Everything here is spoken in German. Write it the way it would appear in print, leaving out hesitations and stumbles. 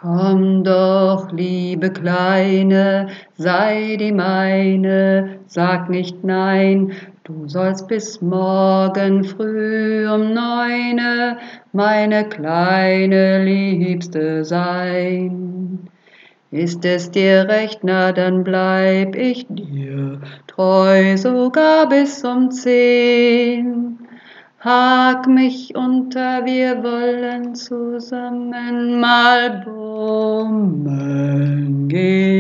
Komm doch, liebe Kleine, sei die meine, sag nicht nein, du sollst bis morgen früh um 9 meine kleine Liebste sein. Ist es dir recht, na dann bleib ich dir treu, sogar bis um 10. Hak mich unter, wir wollen zusammen mal bummeln gehen.